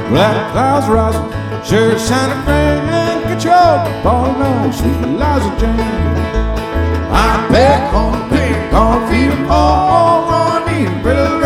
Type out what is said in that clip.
Black clouds rising, sure shining rain, control, falling on sweet Eliza Jane. I'm back on the pig, on feeding all